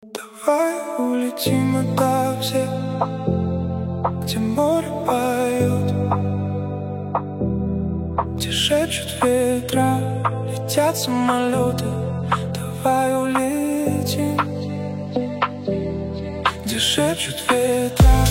Давай улетим от всех, где море поет, где шепчут ветра, летят самолеты. Давай улетим, где шепчут ветра.